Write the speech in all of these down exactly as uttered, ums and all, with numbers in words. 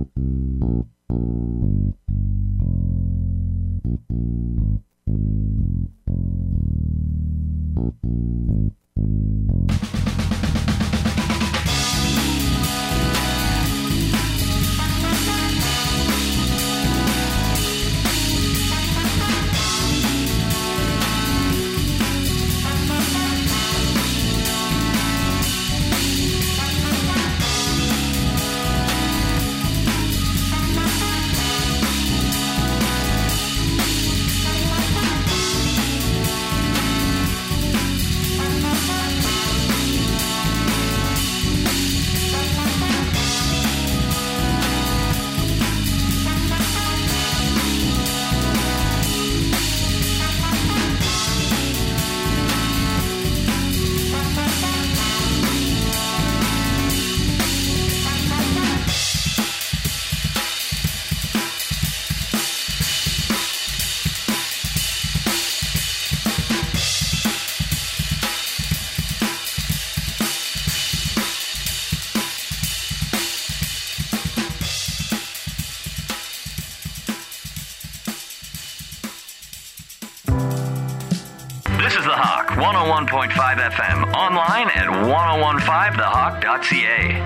one oh one point five F M, online at ten fifteen the hawk dot c a.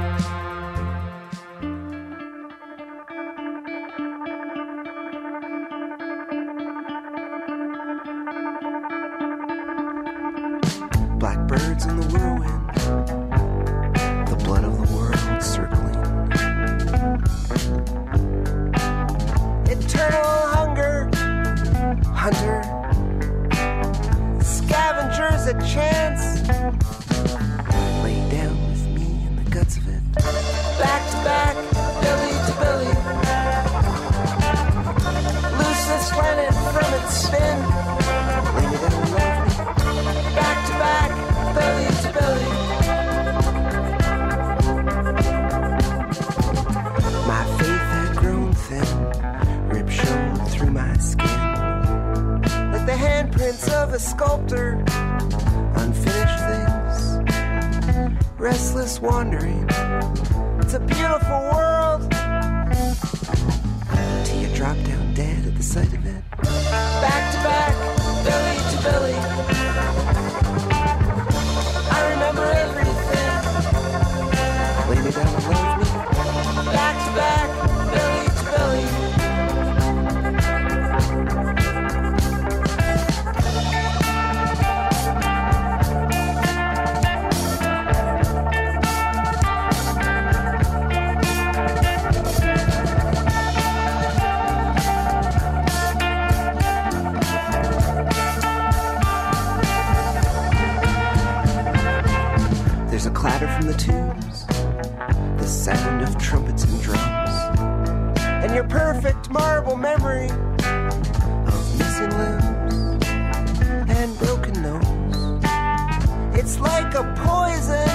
Blackbirds in the whirlwind, the blood of the world circling. Eternal hunger, hunter, scavengers at chance. Lay down with me in the guts of it. Back to back, belly to belly. Loose this planet from its spin. Lay me down and love me. Back to back, belly to belly. My faith had grown thin, rib showed through my skin. Like the handprints of a sculptor, unfinished things, restless wandering. It's a beautiful world, till you drop down dead at the sight of it. Back to back, belly to belly. I remember everything. Lay me down and love me. Back to back, belly to belly. There's a clatter from the tubes, the sound of trumpets and drums, and your perfect marble memory of missing limbs and broken nose. It's like a poison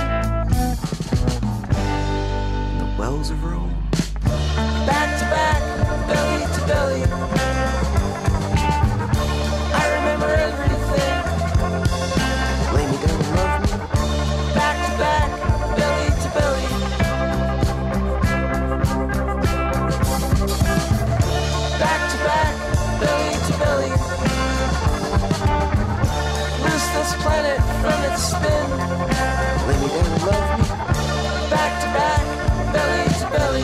in the wells of Rome. Back to back, belly to belly. I remember everything. Lay me down and love me. Back to back, belly to belly. Back to back, belly to belly. Loose this planet from its spin. Lay me down and love me. Back to back, belly to belly.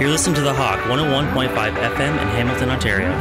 You're listening to The Hawk, one oh one point five F M in Hamilton, Ontario.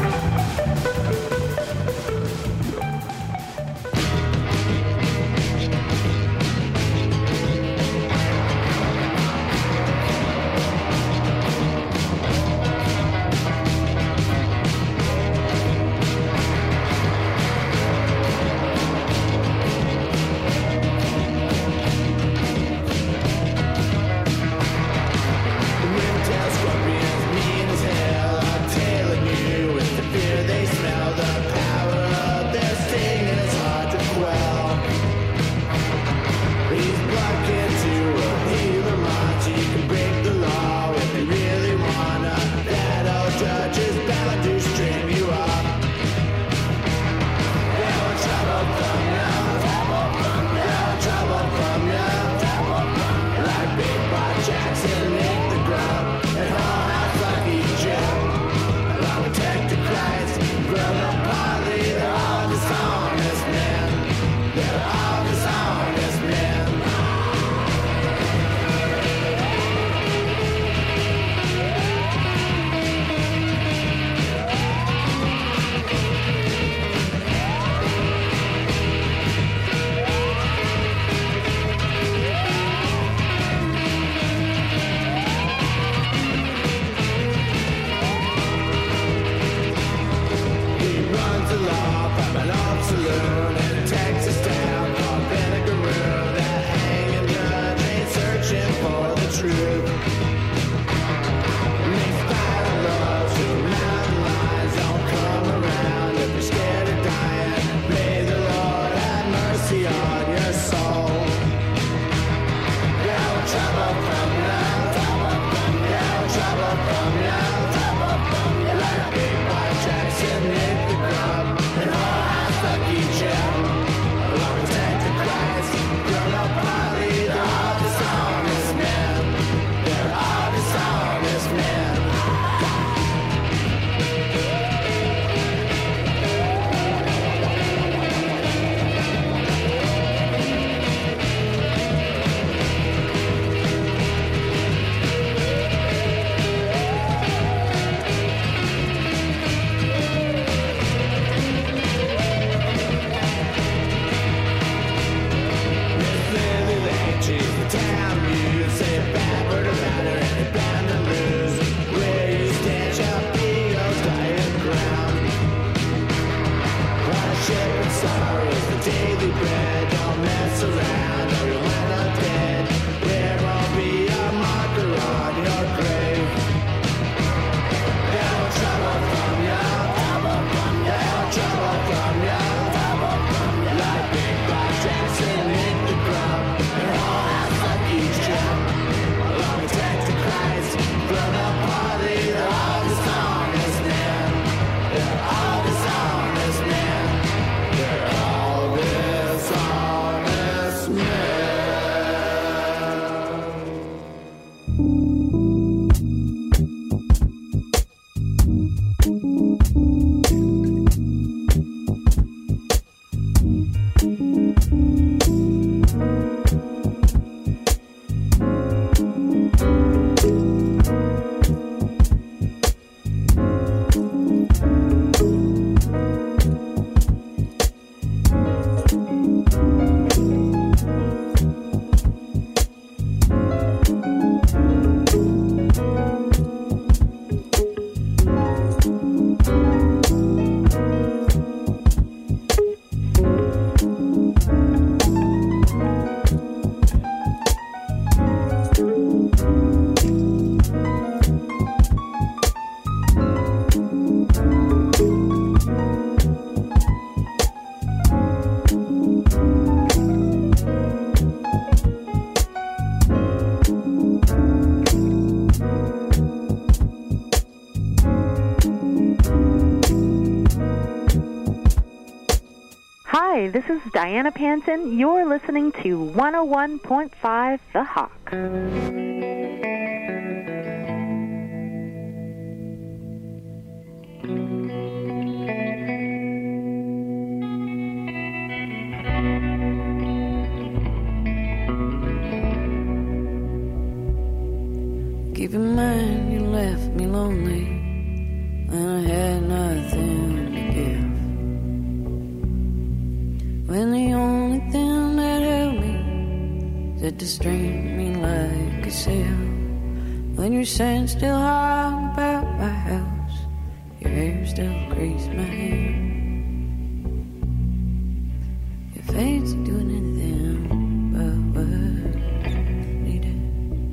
Hi, this is Diana Panton. You're listening to one oh one point five The Hawk. Keep in mind your left me lonely when I had nothing to give. When the only thing that held me said to strain me like a sail. When your scent still hung about my house, your hair still graced my hair. Your face doing anything but what needed.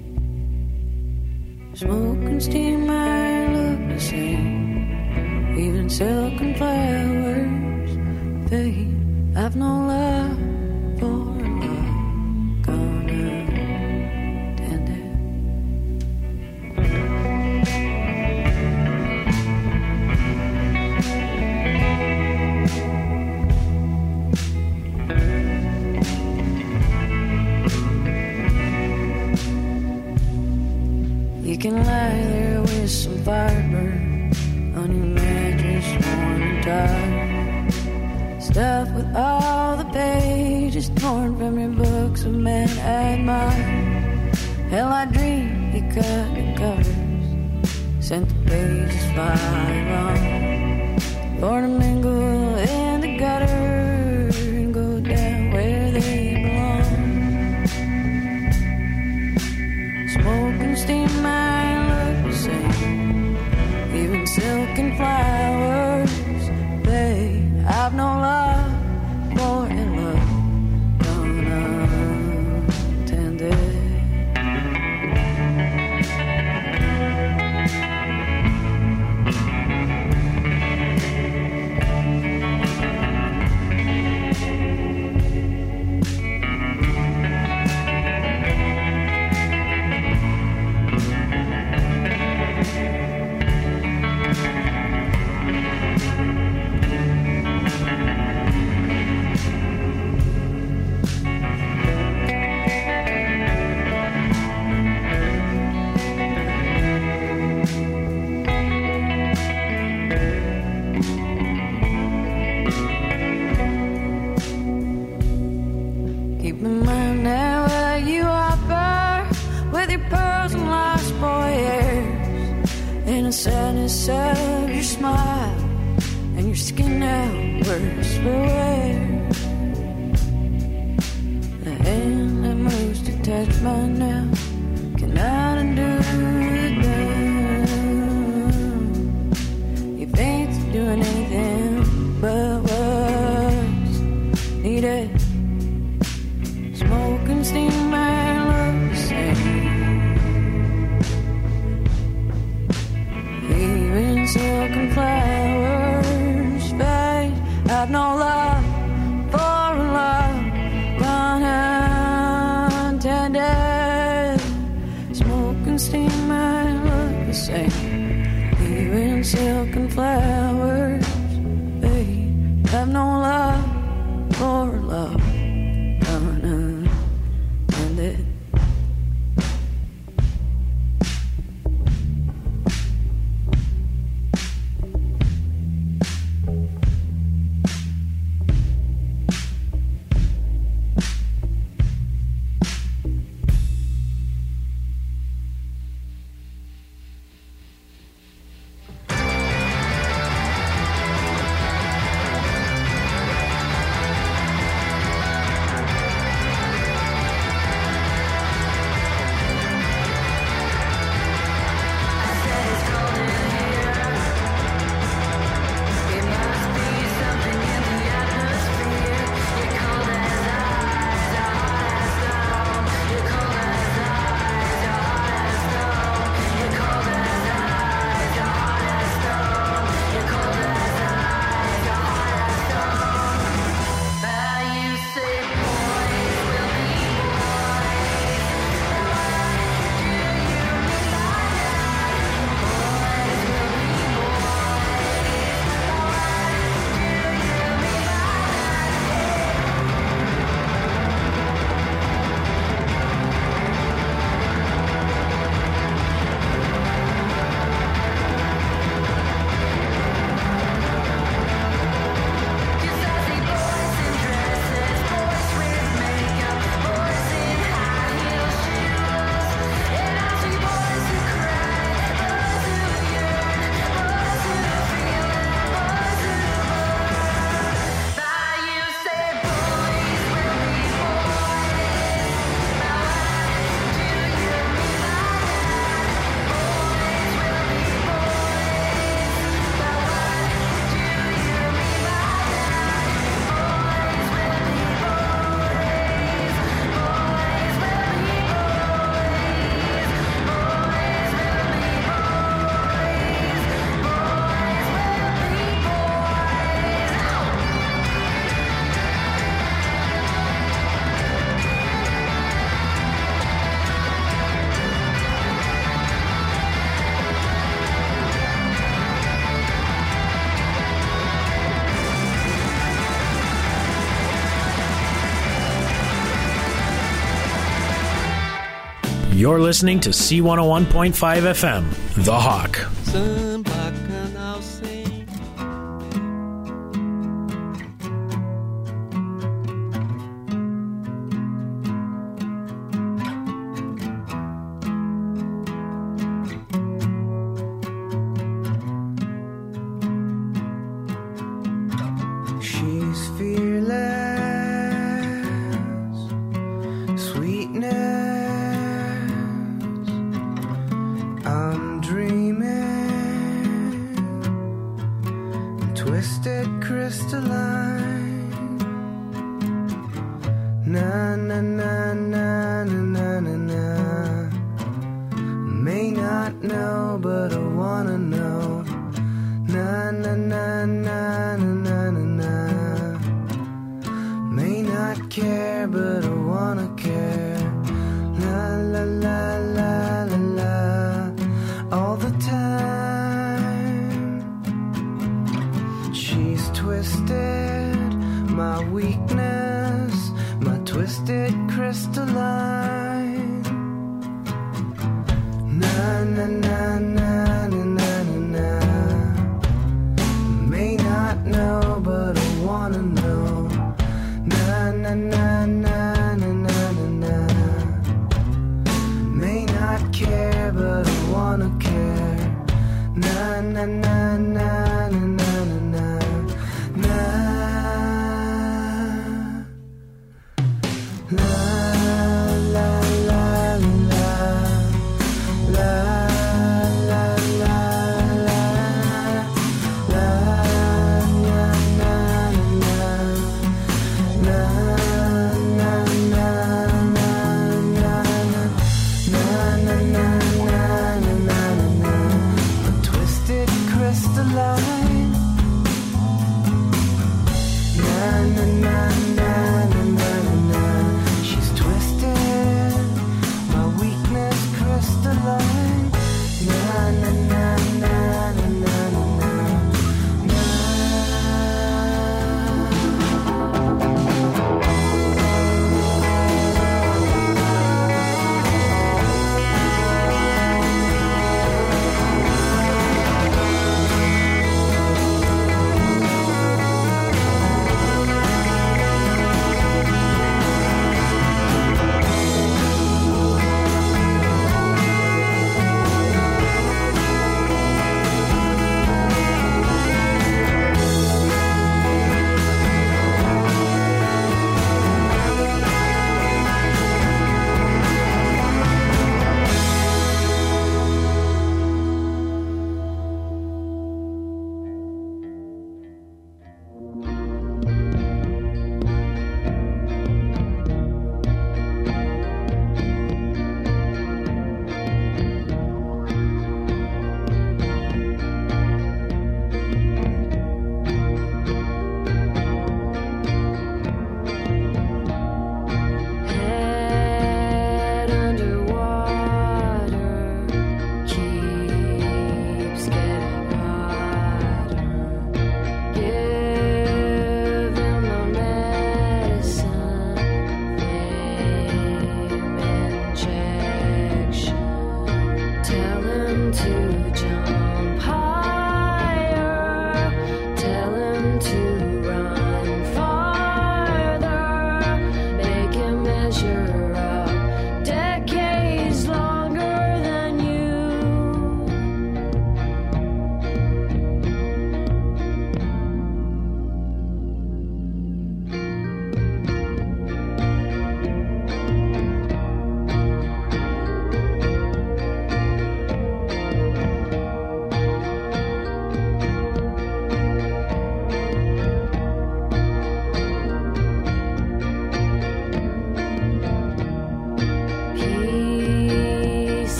Smoke and steam might look the same, even silk and flowers fade. I've no love for love, gonna tend it. You can lie there with some fiber on your mattress, warm and tired. Stuff with all the pages torn from your books of men I admire. Hell, I dreamed you cut the covers, sent the pages flying wrong, for to mingle in the gutter and go down where they belong. Smoke and steam might look the same, even silk and flowers fade. I've no love for in love, gonna tend it. Keep in mind now where you are, with your pearls and lost boy airs, and the sadness of your smile, and your skin now worse for wear. The hand that moves to touch mine now cannot undo the done. Your fate's doing anything but what's needed. Smoke and steam might look the same, even silk and flowers fade. I've no love for love, gone untended. Smoke and steam might look the same, even silk and flowers fade. I've no love for love, gone untended. You're listening to C one oh one point five F M, The Hawk. She's fearless, sweetness. I'm dreaming, twisted crystalline. Na na na na na na na na. May not know, but I wanna know. Na na na na na na na na. May not care, but I wanna care. La la la la la la. All the time. She's twisted, my weakness, my twisted crystalline. Na na na na na na na na. May not know, but I wanna know. Na na na na na na na na. May not care, but I wanna care. Na na na na na na na na. Na. La la la la. La la la la. La na na na. Na na na na na. Na na na na na na na. A twisted crystalline. Na na na na na na na. She's twisted, my weakness crystalline. Na na na na na na na na.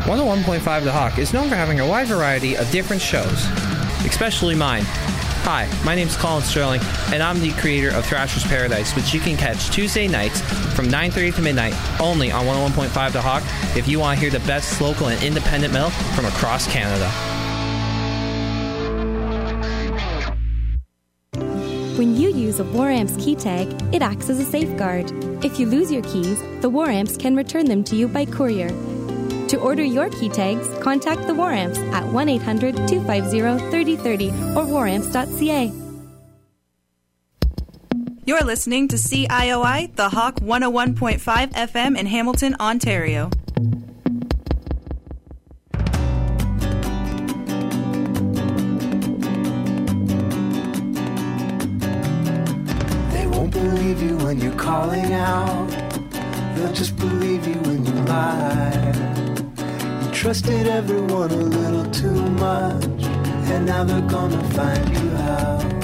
one oh one point five The Hawk is known for having a wide variety of different shows, especially mine. Hi, my name's Colin Sterling, and I'm the creator of Thrasher's Paradise, which you can catch Tuesday nights from nine thirty to midnight only on one oh one point five The Hawk if you want to hear the best local and independent metal from across Canada. When you use a WarAmps key tag, it acts as a safeguard. If you lose your keys, the WarAmps can return them to you by courier. To order your key tags, contact the WarAmps at one eight hundred two five zero three oh three oh or war amps dot c a. You're listening to C I O I, The Hawk one oh one point five F M in Hamilton, Ontario. They won't believe you when you're calling out. They'll just believe you when you lie. Trusted everyone a little too much, and now they're gonna find you out.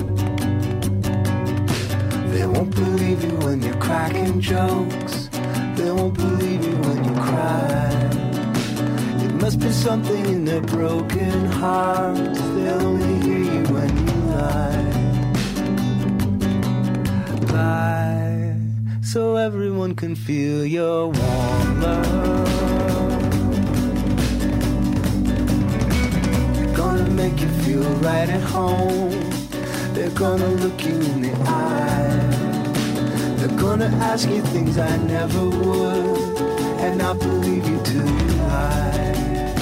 They won't believe you when you're cracking jokes. They won't believe you when you cry. It must be something in their broken hearts. They'll only hear you when you lie. Lie, so everyone can feel your warm love. Make you feel right at home. They're gonna look you in the eye. They're gonna ask you things I never would, and not believe you till you lie.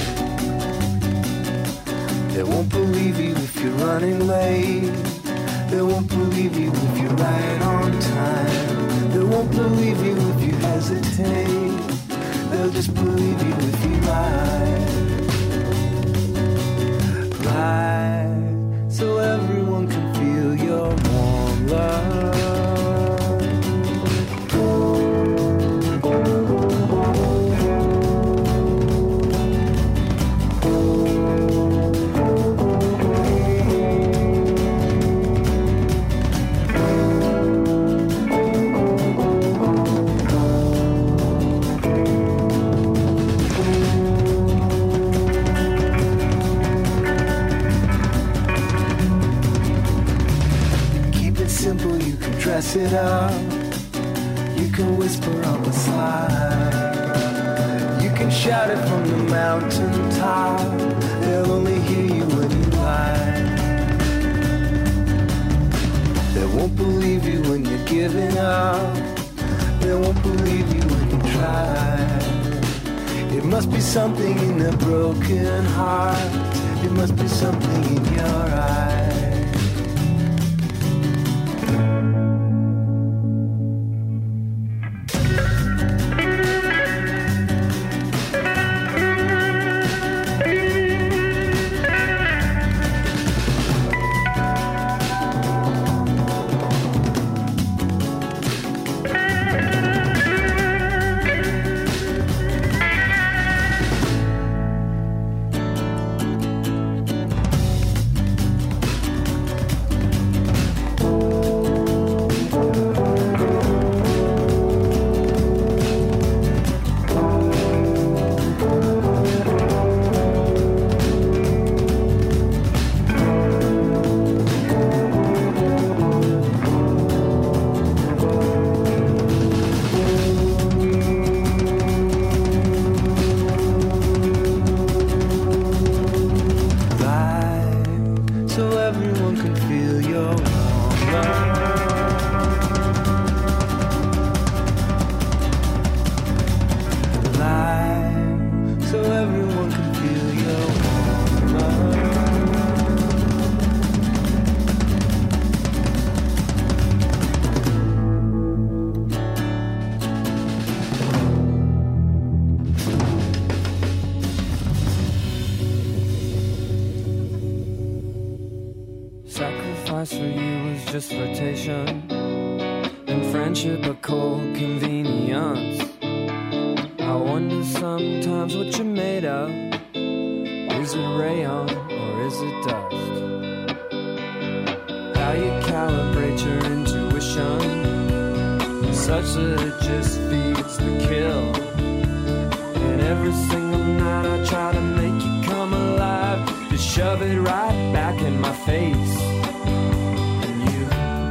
They won't believe you if you're running late. They won't believe you if you're right on time. They won't believe you if you hesitate. They'll just believe you if you lie. So everyone can feel your warm love. Dress it up. You can whisper on the side. You can shout it from the mountain top. They'll only hear you when you lie. They won't believe you when you're giving up. They won't believe you when you try. It must be something in their broken heart. It must be something in your eyes. sacrifice for you was just flirtation, and friendship a cold convenience. I wonder sometimes what you're made of. Is it rayon or is it dust? How you calibrate your intuition such that it just feeds the kill. And every single night face. And you,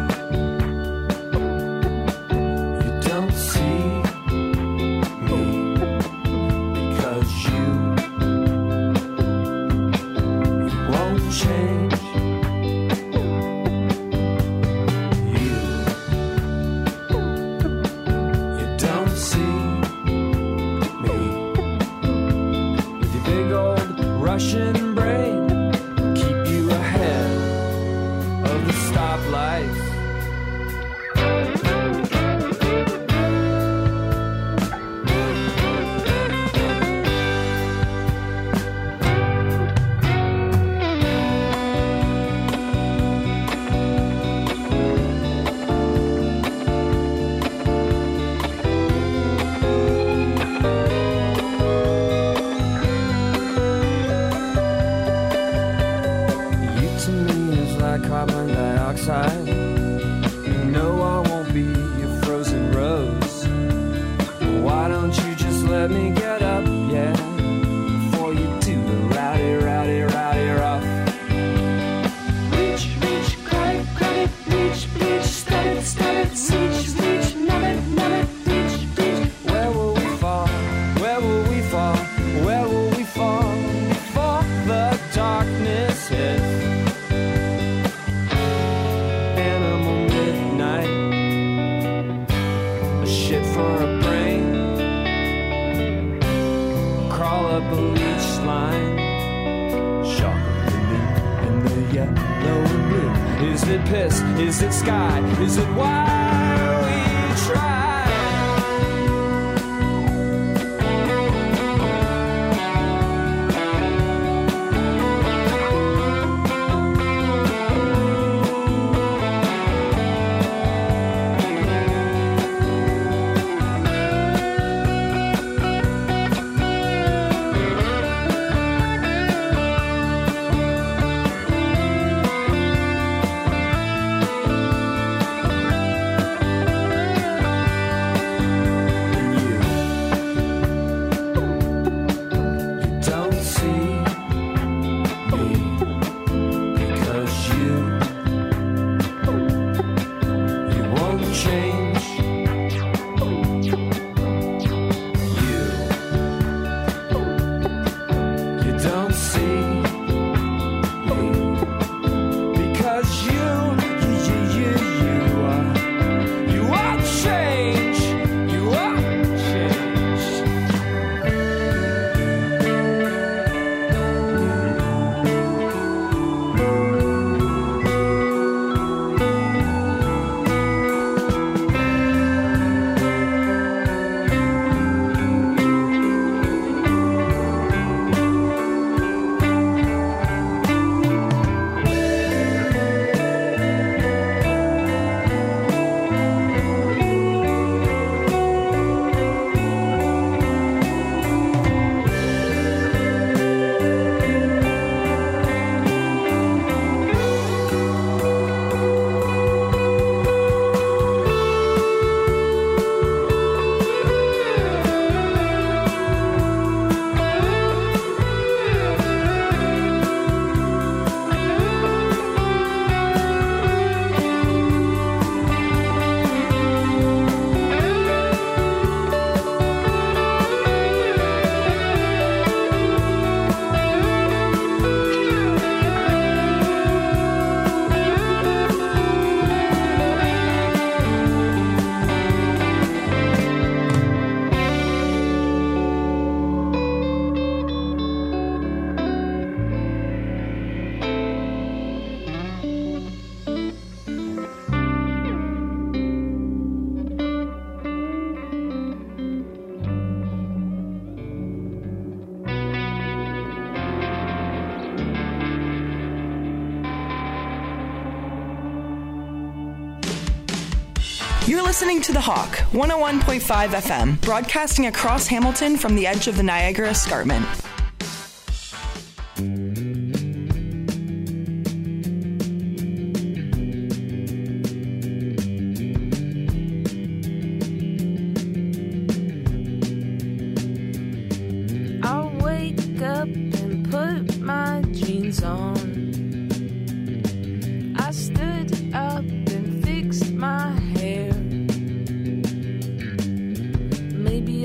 you don't see me because you, you won't change. You, you don't see me with your big old Russian brain. Keep you ahead of the stoplights. You to me is like carbon dioxide. You know I won't be your frozen rose. Why don't you just let me get up, yeah, before you do the rowdy, rowdy, rowdy rough. Reach, reach, grab it, grab it, reach, reach, stab it, stab it, reach, reach, nub it, nub it, reach, reach. Where will we fall? Where will we fall? Where will we fall before the darkness hits? Animal midnight, a shit for a brain. Crawl up a leash line, sharper than me in the yellow and blue. Is it piss? Is it sky? Is it why we try? You're listening to The Hawk, one oh one point five F M, broadcasting across Hamilton from the edge of the Niagara Escarpment. I'll wake up and put my jeans on.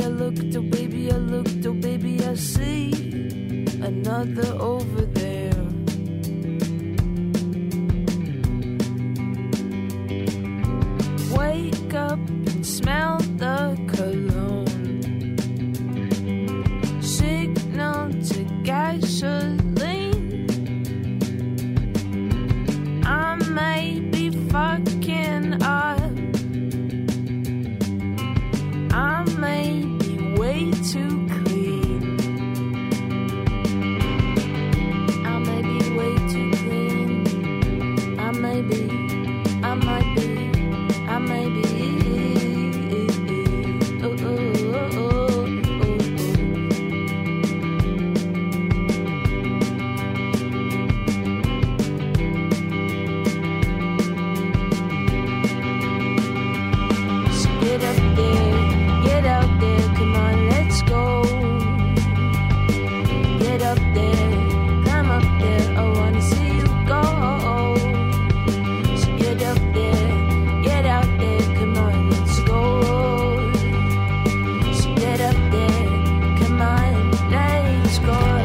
I looked, oh baby, I looked, oh baby, I see another over there. Wake up and smell the cologne. Signal to gasoline. I may be fucking up. I may be way too clean. I may be way too clean. I may be, I might be, I may be. Oh, oh, oh, oh, oh, So get up there, get out there, come on, let's go. Get up there, climb up there, I wanna see you go. So get up there, get out there, come on, let's go. So get up there, come on, let's go.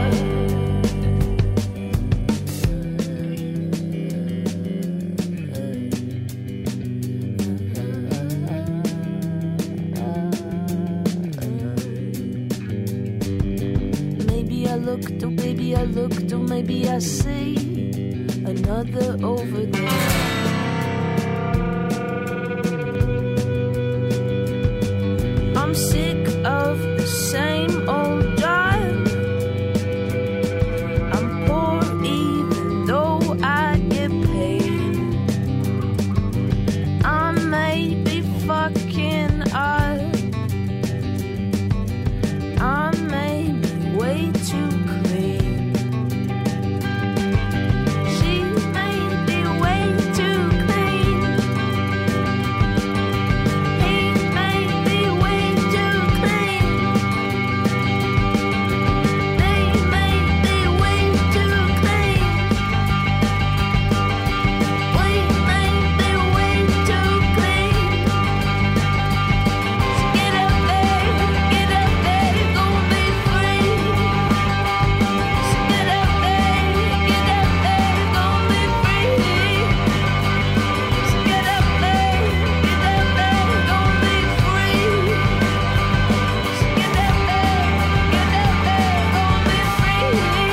Maybe I looked, oh baby, I looked, oh maybe I see another over there. I'm sick of the same old drive. I'm poor even though I get paid. I may be fucking up. I may be way too clean. She may be way too clean. He may be way too clean. They may be way too clean. We may be way too clean. So get up there, get up there, you're gonna be free. So get up there, get up there, you're gonna be free. So get up there, get up there, you're gonna be free. So get up there, get up there, you're gonna be free.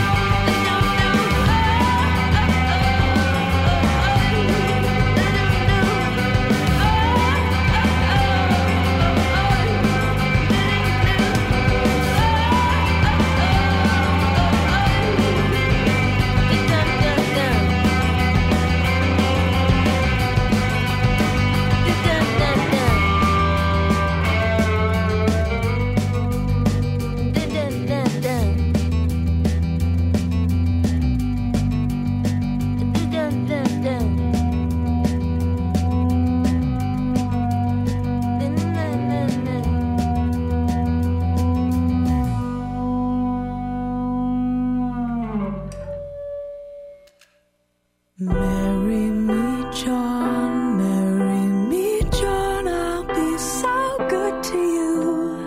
Marry me, John, marry me, John, I'll be so good to you.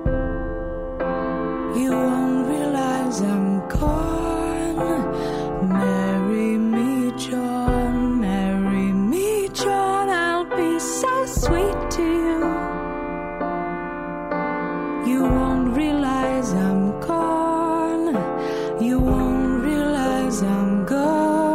You won't realize I'm gone. Marry me, John, marry me, John, I'll be so sweet to you. You won't realize I'm gone. You won't realize I'm gone.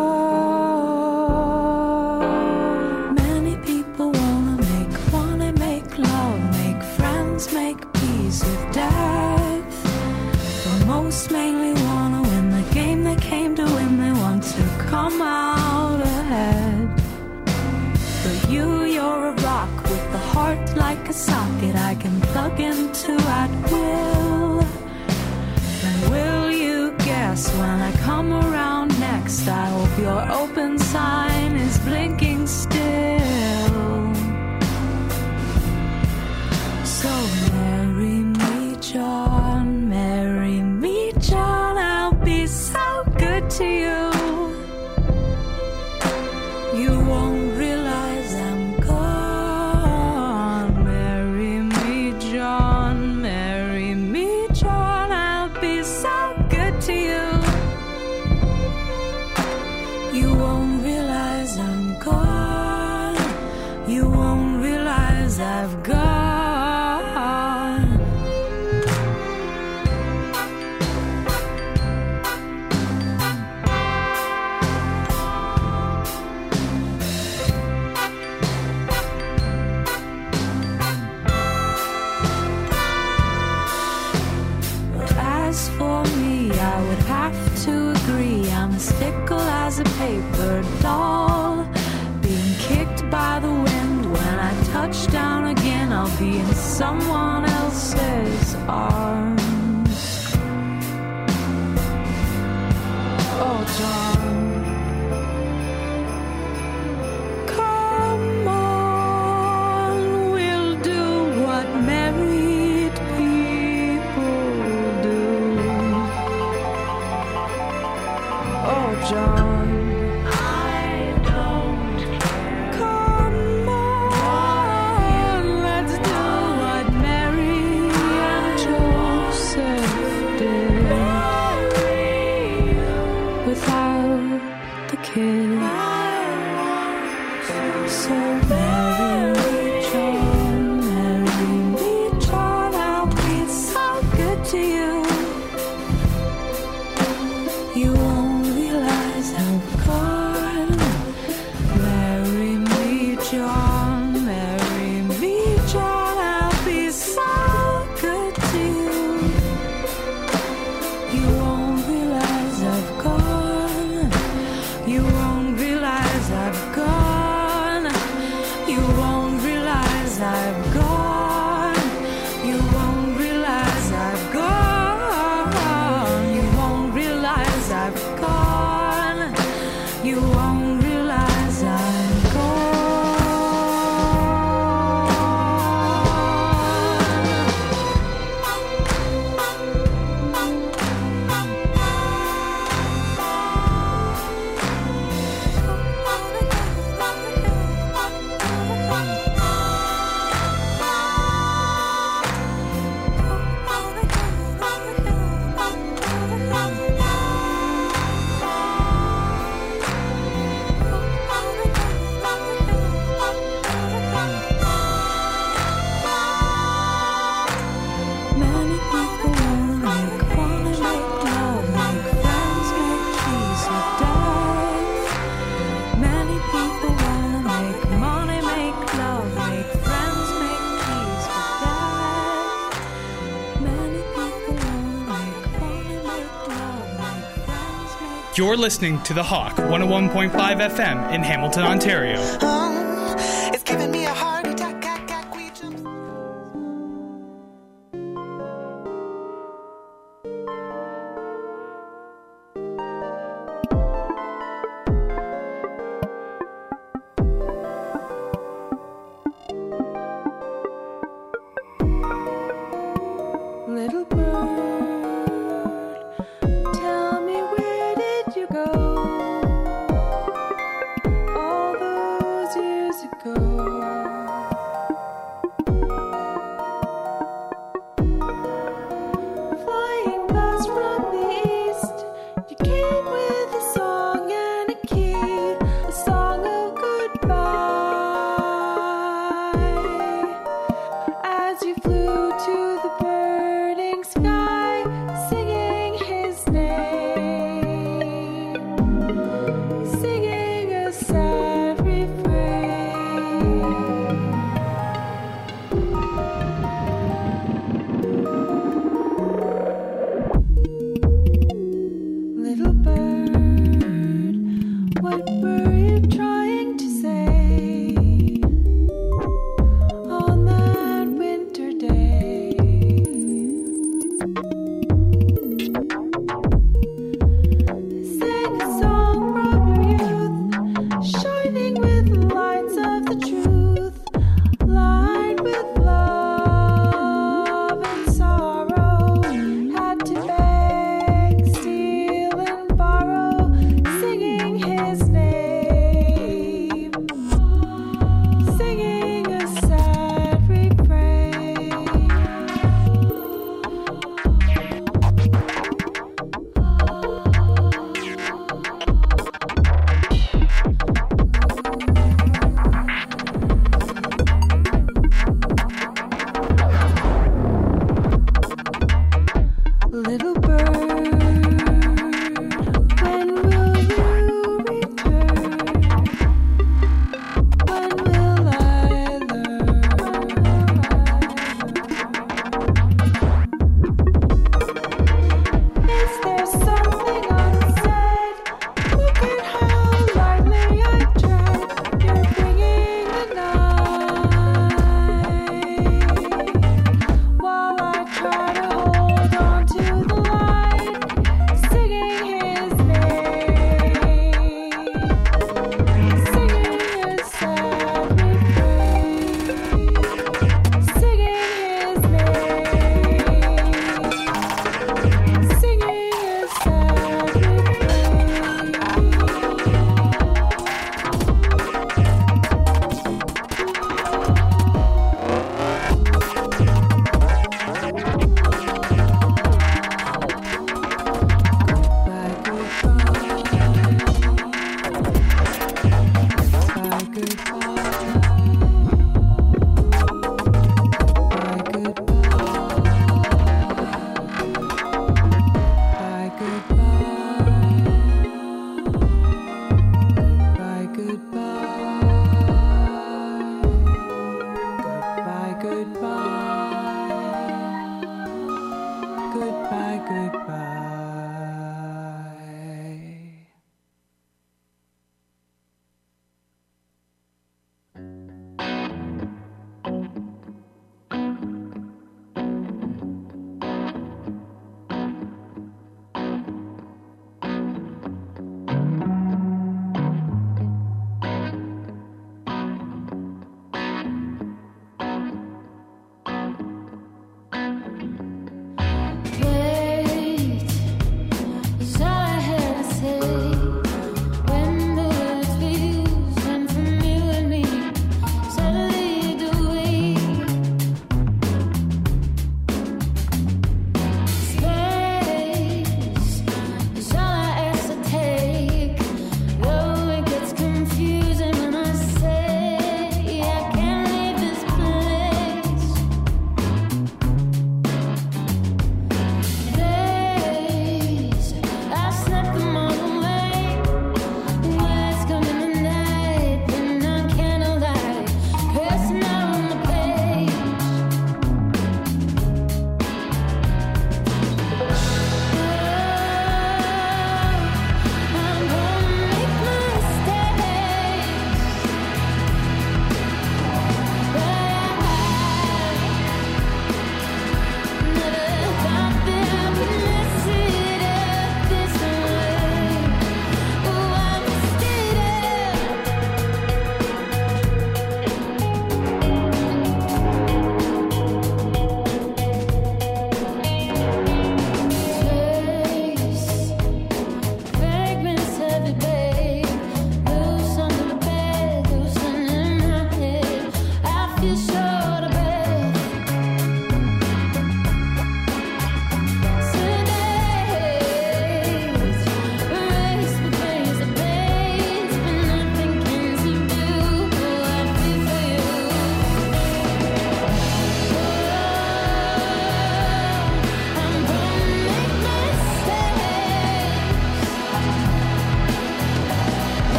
Many people wanna make money, make love, make friends, make peace with death. But most mainly wanna win the game they came to win. They want to come out ahead. But you, you're a rock with a heart like a socket I can plug into at will. And will you guess when I come around next? I hope your open sign is blinking still. So marry me, John, marry me, John, I'll be so good to you. You won't realize I'm gone. Marry me, John, fickle as a paper doll, being kicked by the wind. When I touch down again, I'll be in someone else's arms. Oh, John, come on, we'll do what married people do. Oh, John, I don't care. Come on, let's do what Mary and Joseph did. Without the kid. So marry me, John, marry me, John, I'll be so good to you. You won't realize how gone. Marry me, John, marry me, John, I'll be so good to you. You won't realize I've gone. You won't realize I've gone. You won't realize I've gone. You won't realize I've gone. You won't realize I've gone. You won't realize I've Many people wanna make, wanna make love, make friends, make peace with death. Many people wanna make money, make love, make friends, make peace with death. Many people wanna make money, make love, make friends, make. You're listening to The Hawk, one oh one point five F M in Hamilton, Ontario. It's giving me a heart attack. Cack, cack, we jump. Little bird, tell me, where did you go? All those years ago. Flying past from the east, you came with a song and a key, a song of goodbye. As you flew to the burning sky,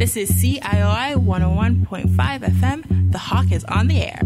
This is C I O I one oh one point five F M. The Hawk is on the air.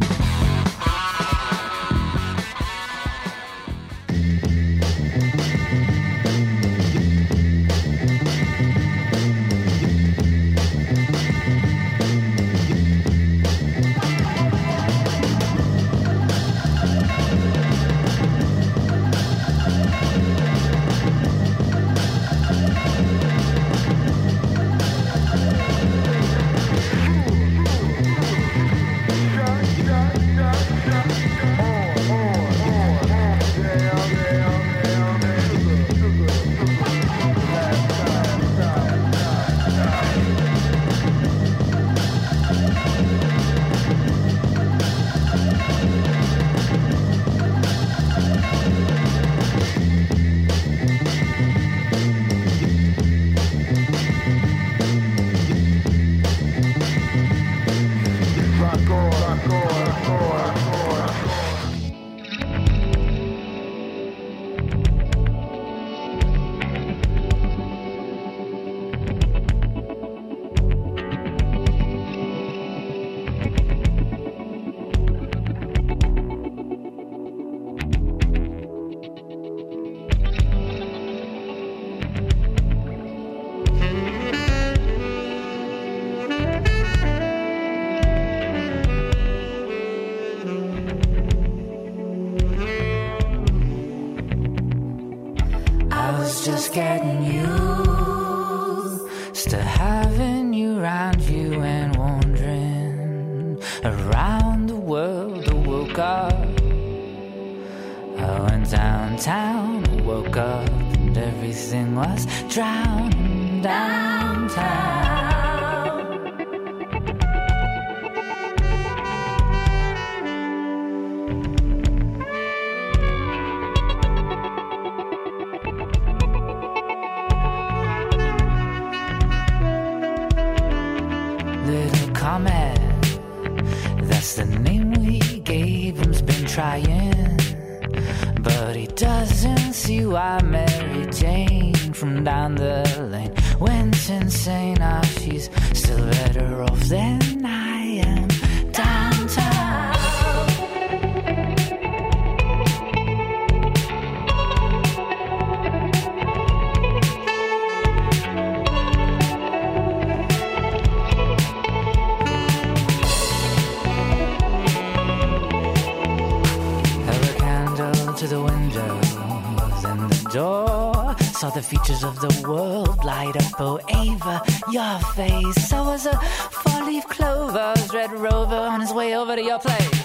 The features of the world light up, oh Ava, your face. So was a four-leaf clover's red rover on his way over to your place.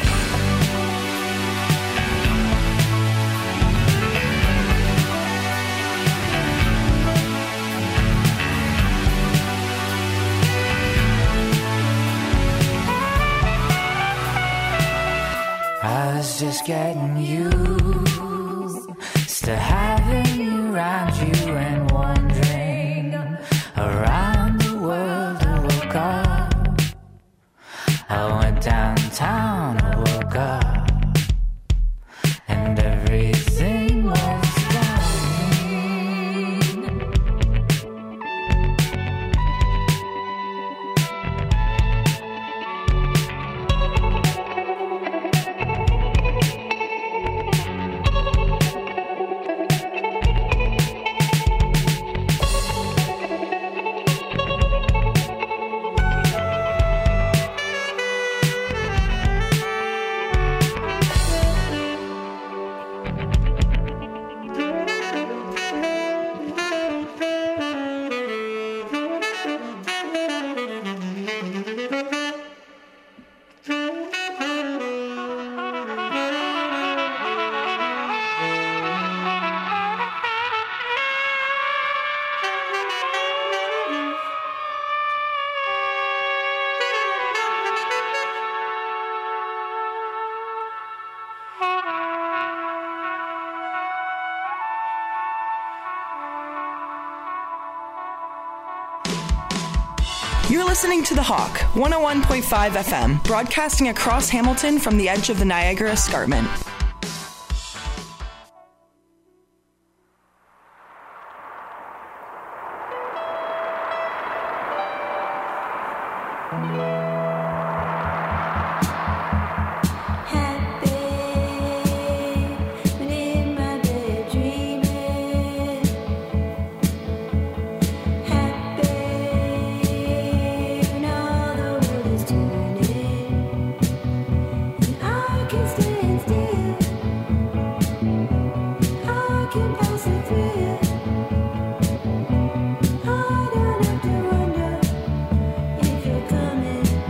I was just getting used to having you around you and wandering around the world. I woke up, I went downtown, I woke up, and everything was You're listening to The Hawk, one oh one point five F M, broadcasting across Hamilton from the edge of the Niagara Escarpment. I don't have to wonder if you're coming.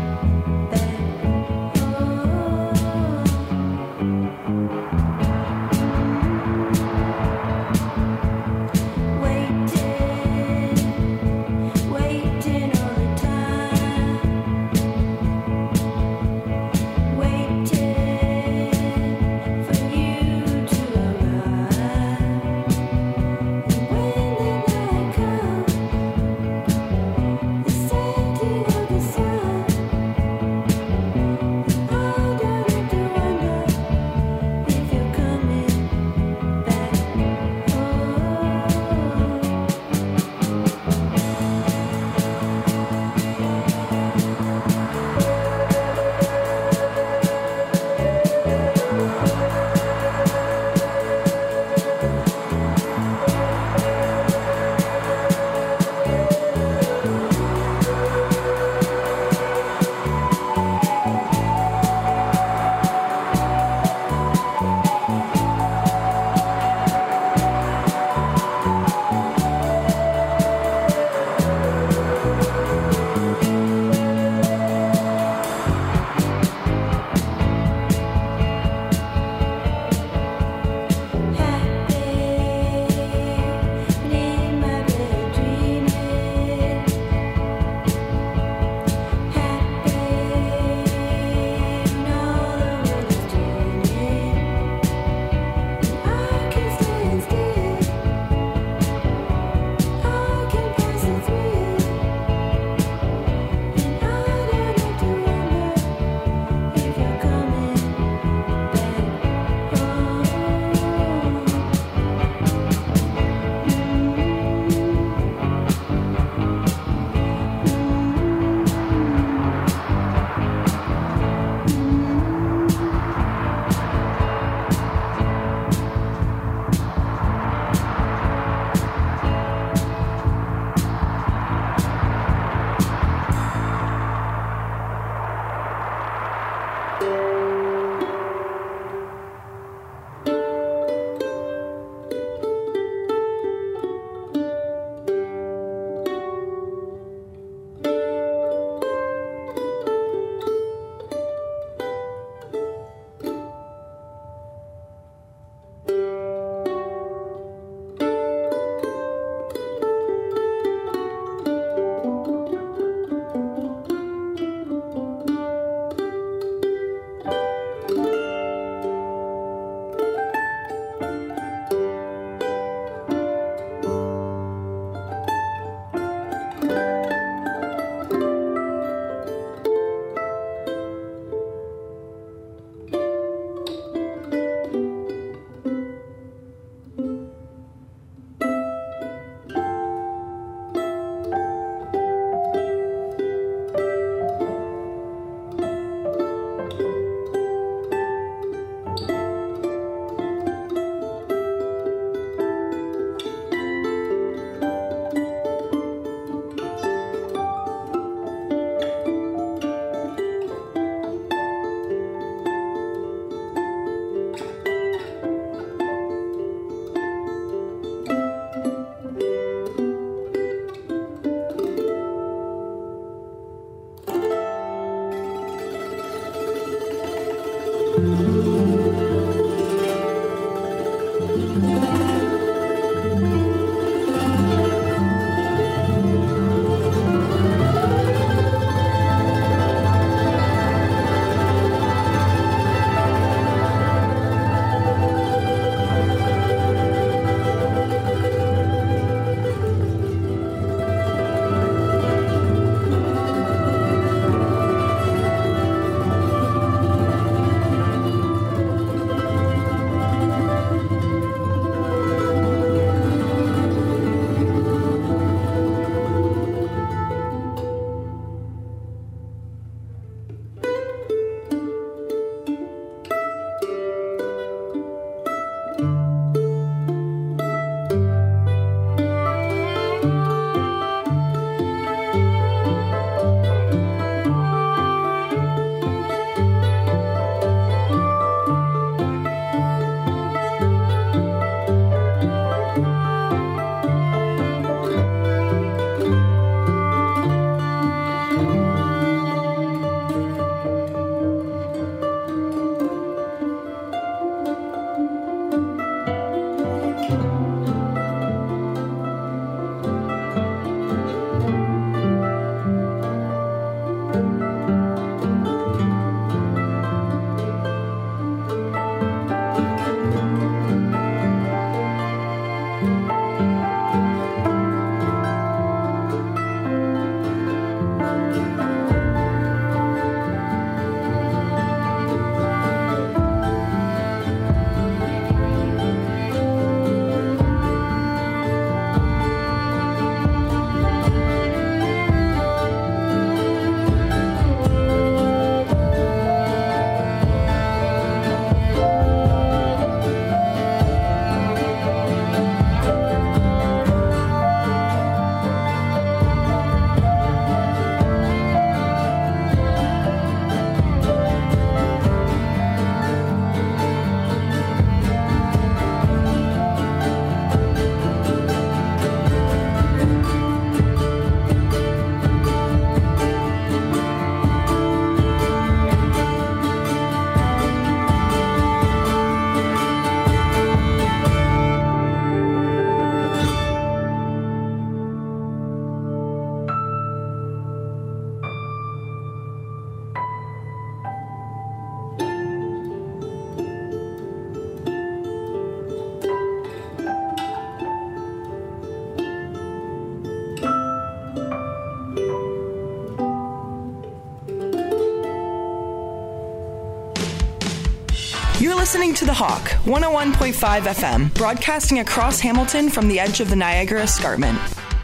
listening to The Hawk, one oh one point five F M, broadcasting across Hamilton from the edge of the Niagara Escarpment.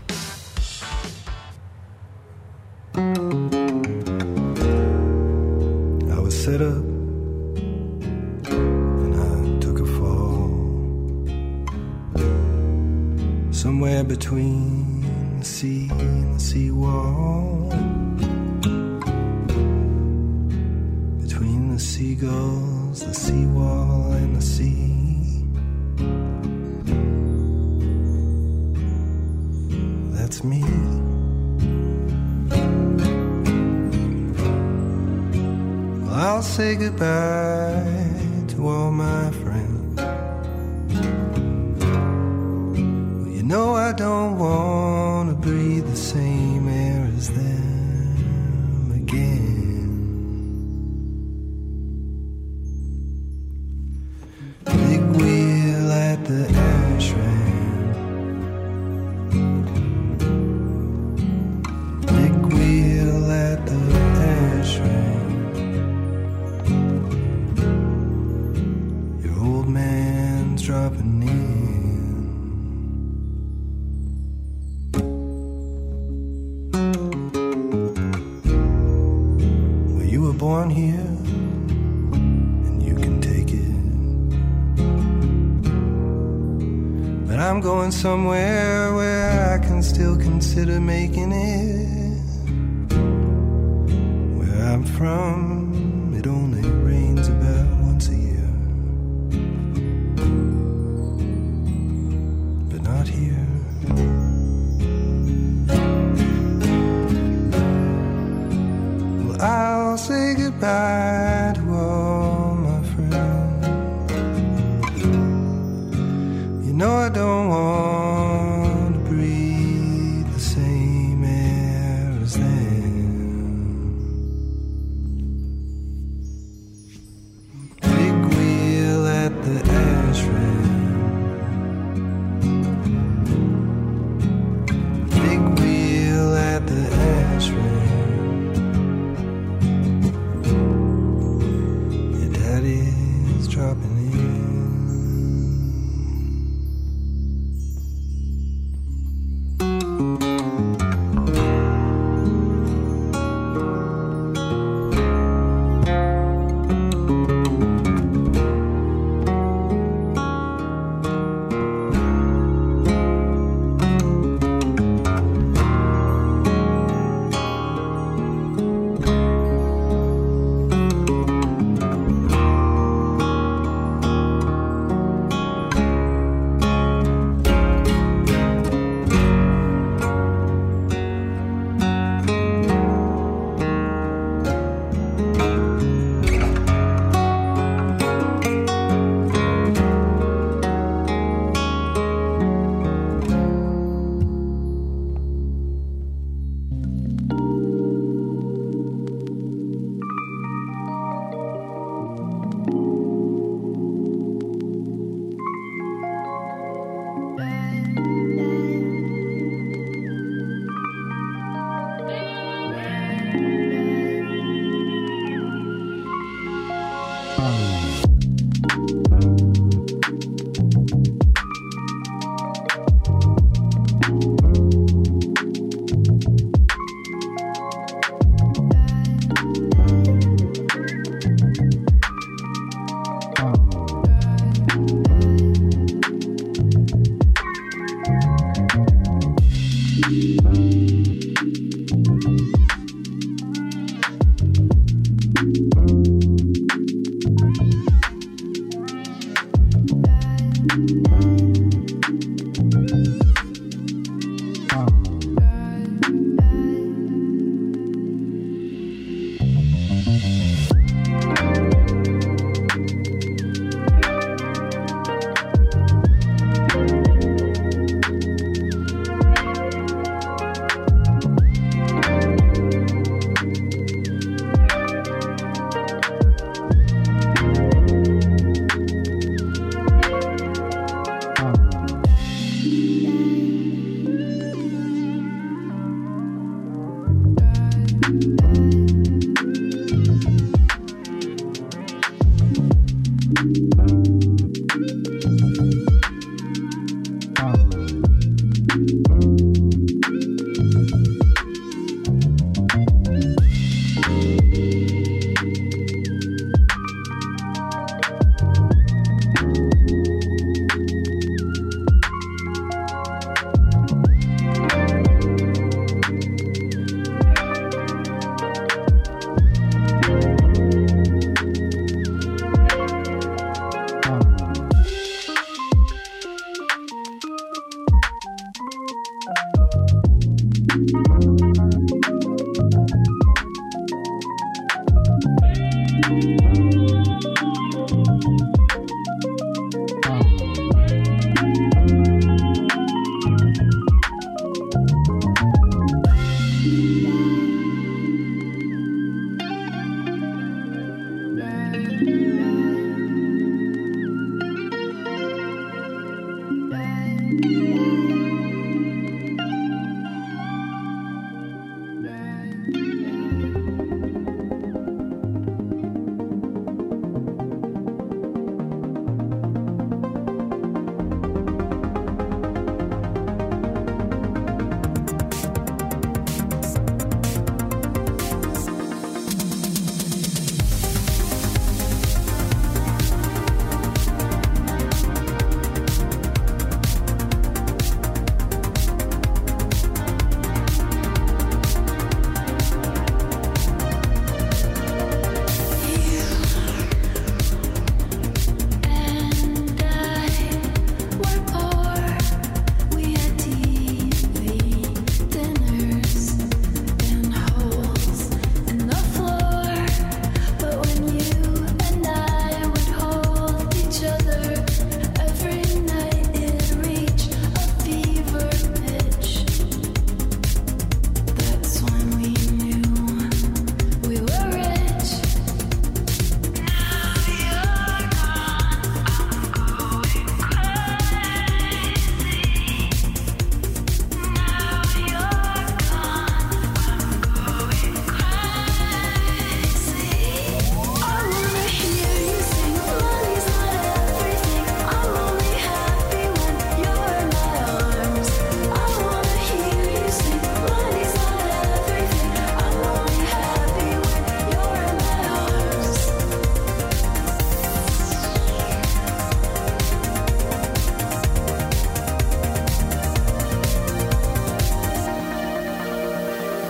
I was set up and I took a fall somewhere between the sea and the seawall, between the seagulls, the seawall, and the sea. That's me. Well, I'll say goodbye to all my friends. Well, you know I don't want to breathe the same air as them again. Big wheel at the ashram, big wheel at the ashram. Your old man's dropping in. Well, you were born here, and you can take it. But I'm going somewhere where I can still consider making it. Where I'm from, it only rains about once a year. But not here. Well, I'll say goodbye to all my friends. You know I don't want to breathe the same air as them. Big wheel at the ashram, big wheel at the ashram. Your daddy's dropping in.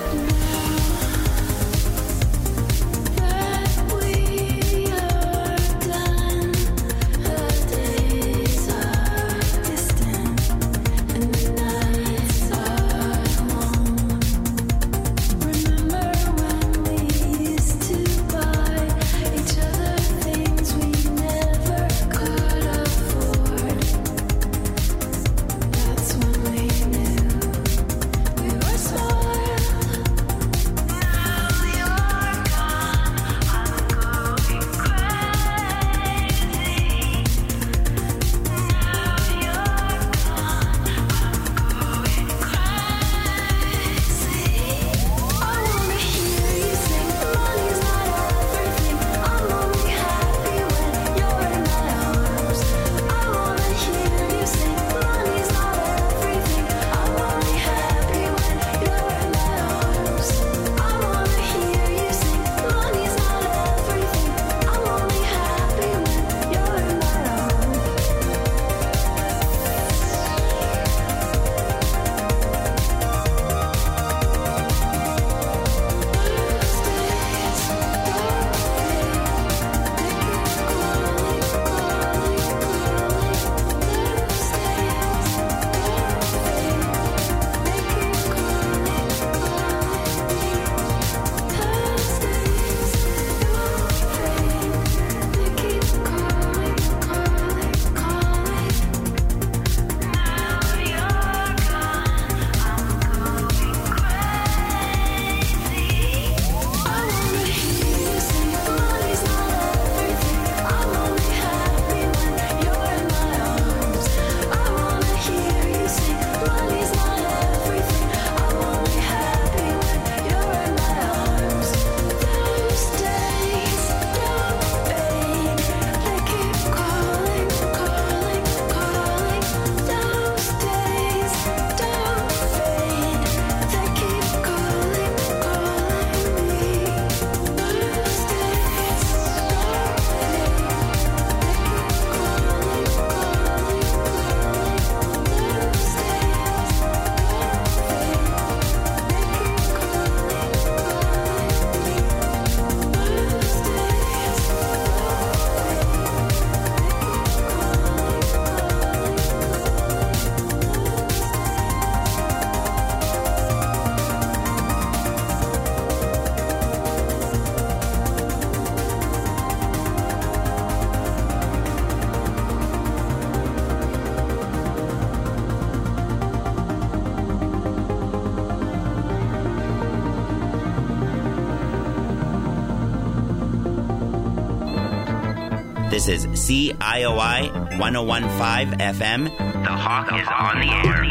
This is C I O I one oh one point five F M. The Hawk is on the air.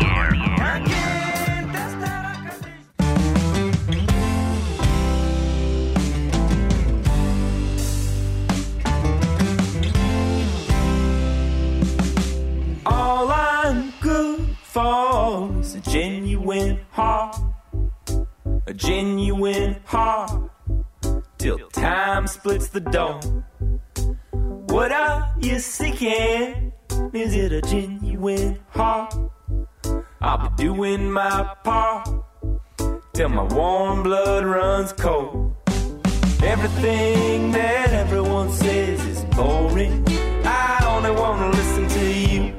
All I'm good for is a genuine heart, a genuine heart, till time splits the door. What are you seeking? Is it a genuine heart? I'll be doing my part till my warm blood runs cold. Everything that everyone says is boring. I only want to listen to you.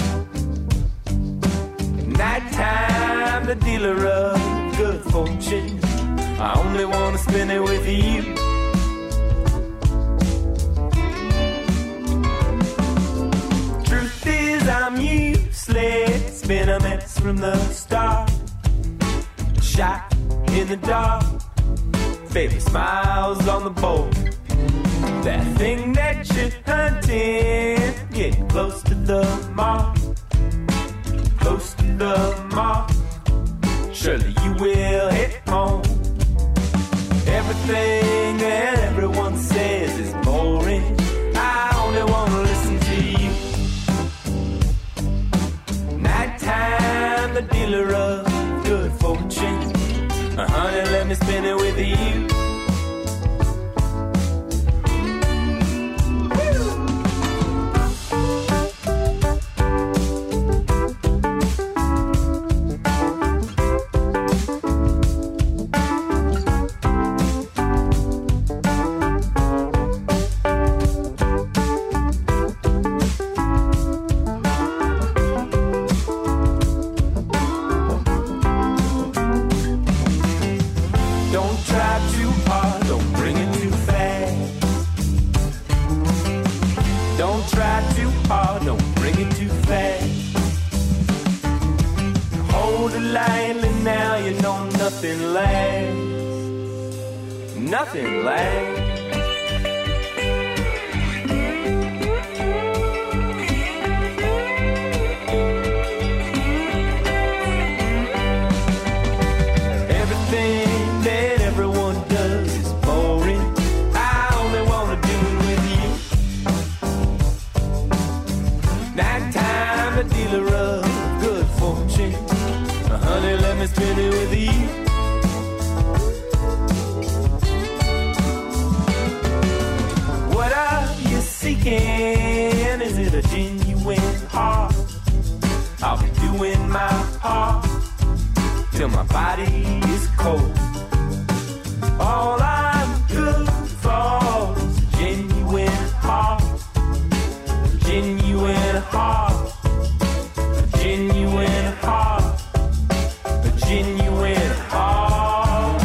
At nighttime, the dealer of good fortune, I only want to spend it with you. Truth is I'm useless, been a mess from the start. Shot in the dark, baby smiles on the board. That thing that you're hunting, getting close to the mark, close to the mark. Surely you will hit home. Everything that everyone says is boring. I only want to listen to you. Nighttime, the dealer of good fortune. Uh, honey, let me spend it with you. Don't try too hard, don't bring it too fast. Don't try too hard, don't bring it too fast. Hold it lightly now, you know nothing lasts. Nothing lasts. Spend it with you. What are you seeking? Is it a genuine heart? I'll be doing my part till my body is cold. All I'm good for is a genuine heart, a genuine heart, a genuine heart. Genuine heart.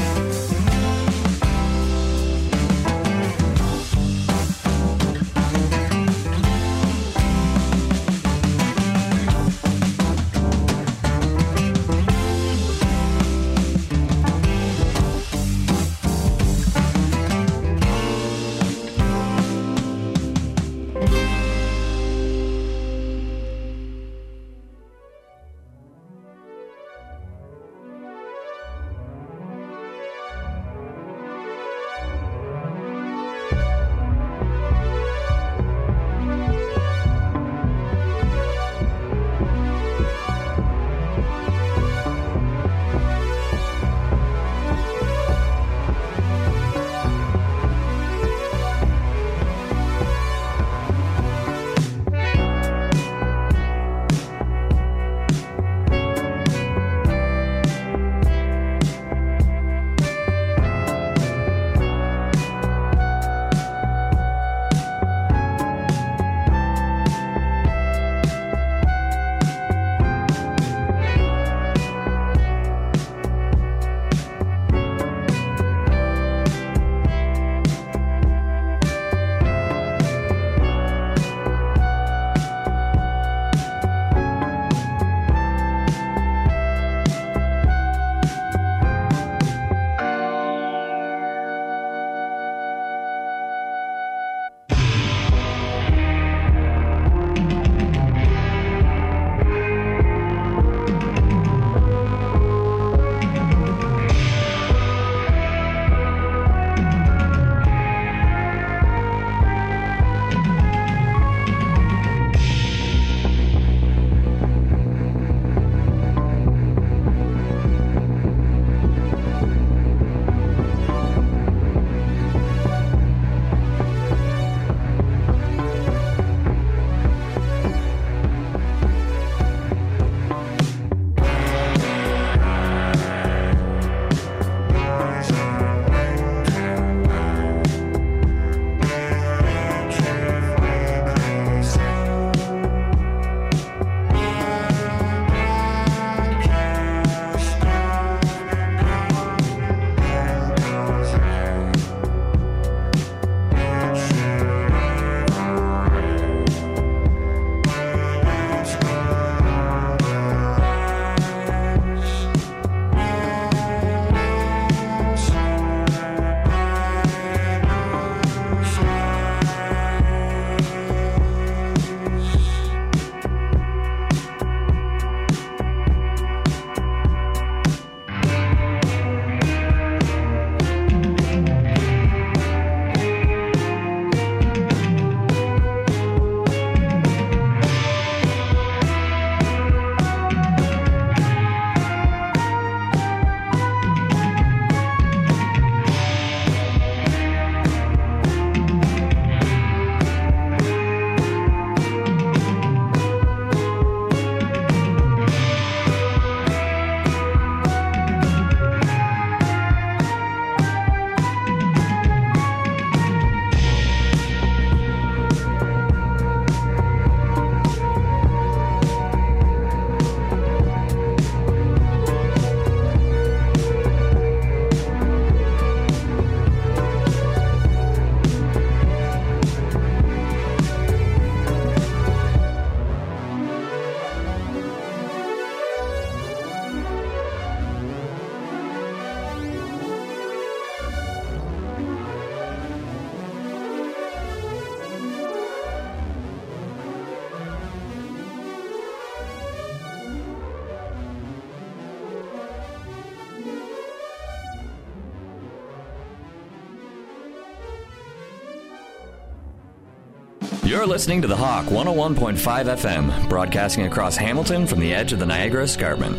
You're listening to The Hawk one oh one point five F M, broadcasting across Hamilton from the edge of the Niagara Escarpment.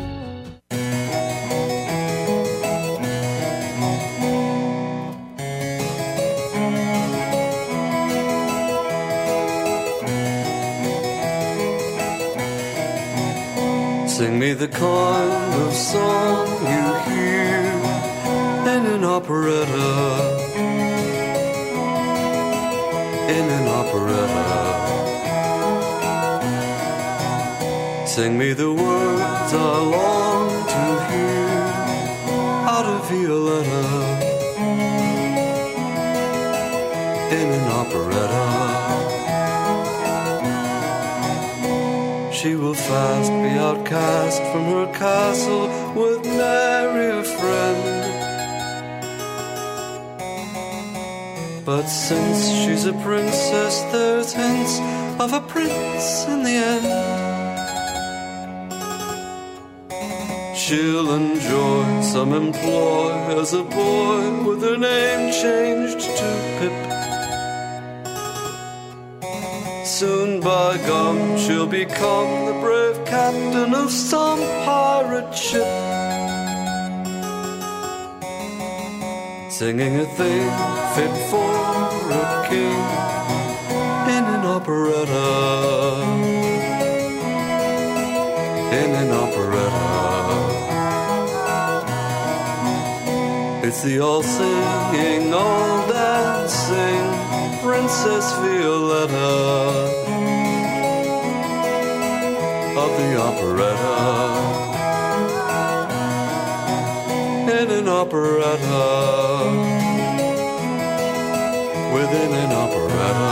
Sing me the kind of song you hear in an operetta. In an operetta. Sing me the words I long to hear out of Violetta. In an operetta. She will fast be outcast from her castle with nary a friend. But since she's a princess, there's hints of a prince in the end. She'll enjoy some employ as a boy with her name changed to Pip. Soon by gum she'll become the brave captain of some pirate ship, singing a thing fit for a king in an operetta. In an operetta. It's the all-singing, all-dancing Princess Violetta of the operetta. In an operetta. Within an operetta.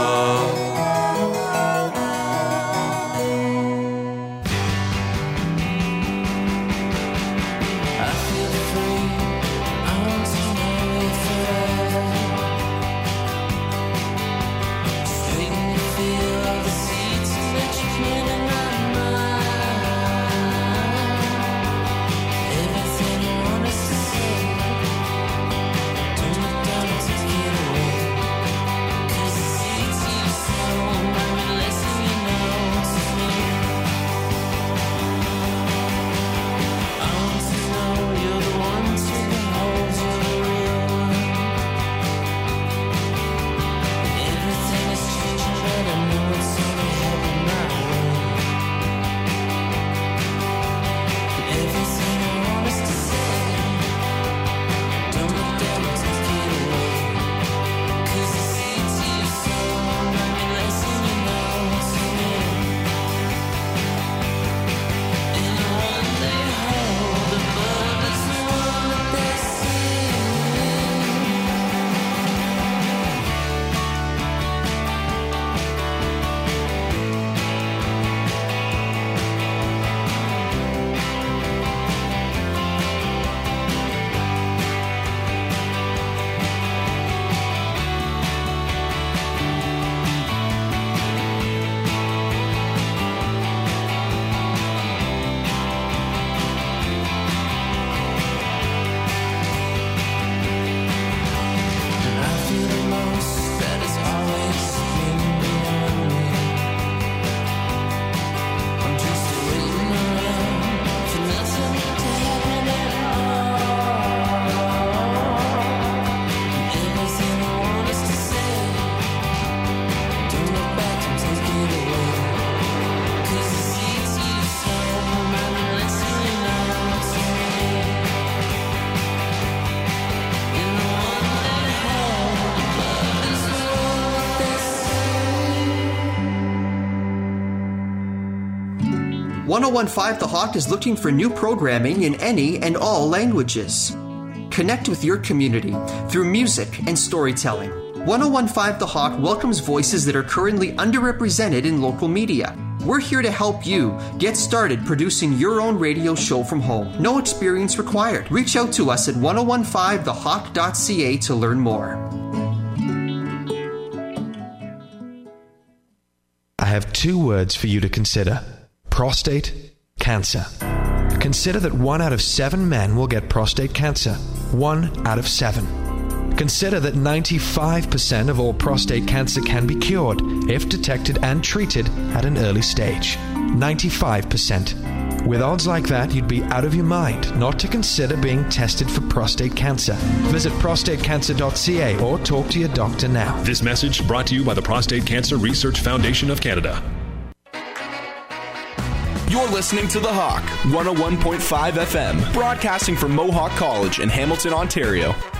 one oh one point five The Hawk is looking for new programming in any and all languages. Connect with your community through music and storytelling. one oh one point five The Hawk welcomes voices that are currently underrepresented in local media. We're here to help you get started producing your own radio show from home. No experience required. Reach out to us at ten fifteen the hawk dot c a to learn more. I have two words for you to consider. Prostate cancer. Consider that one out of seven men will get prostate cancer. One out of seven. Consider that ninety-five percent of all prostate cancer can be cured if detected and treated at an early stage. ninety-five percent. With odds like that, you'd be out of your mind not to consider being tested for prostate cancer. Visit prostate cancer dot c a or talk to your doctor now. This message brought to you by the Prostate Cancer Research Foundation of Canada. You're listening to The Hawk, one oh one point five F M, broadcasting from Mohawk College in Hamilton, Ontario.